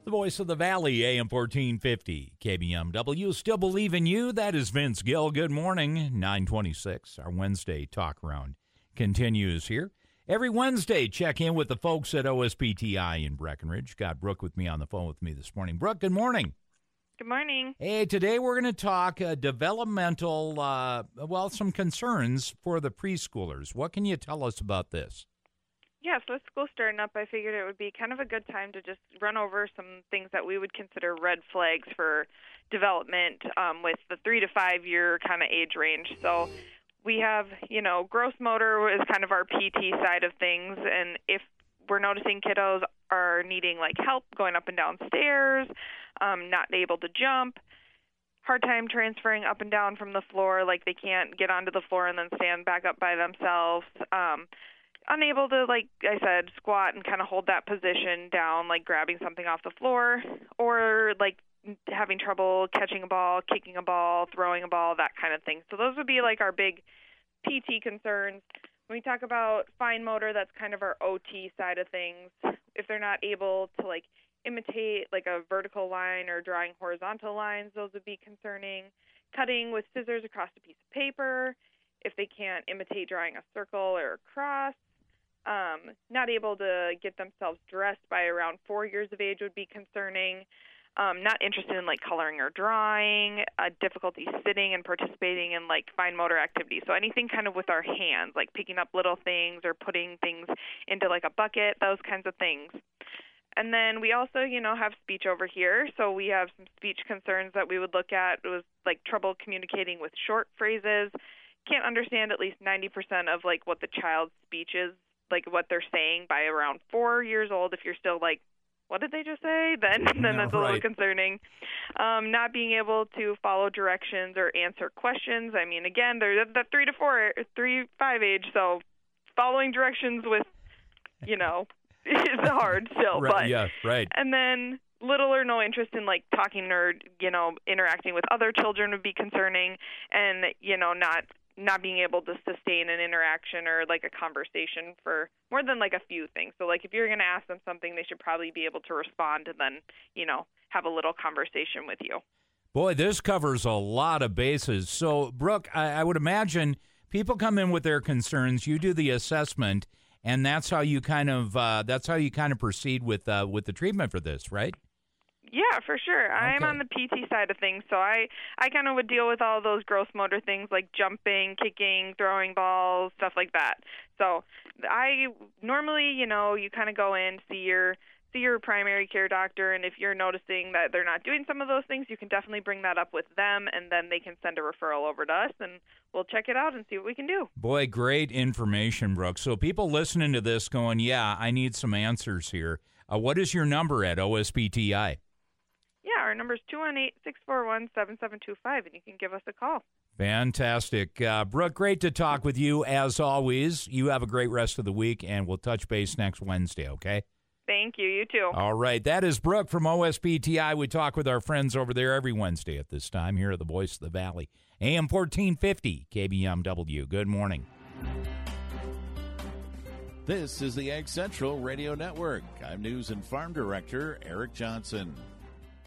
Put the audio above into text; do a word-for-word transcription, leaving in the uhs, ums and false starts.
The voice of the Valley, A M fourteen fifty, K B M W. Still believe in you. That is Vince Gill. Good morning. nine twenty-six. Our Wednesday talk round continues here. Every Wednesday, check in with the folks at O S P T I in Breckenridge. Got Brooke with me on the phone with me this morning. Brooke, good morning. Good morning. Hey, today we're going to talk uh, developmental, uh, well, some concerns for the preschoolers. What can you tell us about this? Yeah, so with school starting up, I figured it would be kind of a good time to just run over some things that we would consider red flags for development um, with the three to five year kind of age range. So we have, you know, gross motor is kind of our P T side of things, and if we're noticing kiddos are needing like help going up and down stairs, um, not able to jump, hard time transferring up and down from the floor, like they can't get onto the floor and then stand back up by themselves, um, unable to, like I said, squat and kind of hold that position down, like grabbing something off the floor, or like having trouble catching a ball, kicking a ball, throwing a ball, that kind of thing. So those would be like our big P T concerns. When we talk about fine motor, that's kind of our O T side of things. If they're not able to like imitate like a vertical line or drawing horizontal lines, those would be concerning. Cutting with scissors across a piece of paper, if they can't imitate drawing a circle or a cross. Um, not able to get themselves dressed by around four years of age would be concerning. Um, not interested in like coloring or drawing, uh, difficulty sitting and participating in like fine motor activities. So anything kind of with our hands, like picking up little things or putting things into like a bucket, those kinds of things. And then we also, you know, have speech over here. So we have some speech concerns that we would look at. It was like trouble communicating with short phrases. Can't understand at least ninety percent of like what the child's speech is, like what they're saying by around four years old. If you're still like, what did they just say? Then then No, that's a right. little concerning. Um, not being able to follow directions or answer questions. I mean, again, they're at the three to four, three, five age, so following directions with, you know, is hard still. Right, but yeah, right. And then little or no interest in like talking or, you know, interacting with other children would be concerning, and, you know, not not being able to sustain an interaction or like a conversation for more than like a few things. So like if you're going to ask them something, they should probably be able to respond and then, you know, have a little conversation with you. Boy, this covers a lot of bases. So, Brooke, I, I would imagine people come in with their concerns, you do the assessment, and that's how you kind of uh, that's how you kind of proceed with uh, with the treatment for this, right? Yeah, for sure. I'm Okay. on the P T side of things, so I, I kind of would deal with all those gross motor things like jumping, kicking, throwing balls, stuff like that. So I normally, you know, you kind of go in, see your see your primary care doctor, and if you're noticing that they're not doing some of those things, you can definitely bring that up with them, and then they can send a referral over to us, and we'll check it out and see what we can do. Boy, great information, Brooke. So people listening to this going, yeah, I need some answers here. Uh, what is your number at O S P T I? Yeah, our number is two one eight, six four one, seven seven two five, and you can give us a call. Fantastic. Uh, Brooke, great to talk with you as always. You have a great rest of the week, and we'll touch base next Wednesday, okay? Thank you. You too. All right. That is Brooke from O S P T I. We talk with our friends over there every Wednesday at this time here at the Voice of the Valley. A M fourteen fifty, K B M W. Good morning. This is the Ag Central Radio Network. I'm News and Farm Director Eric Johnson.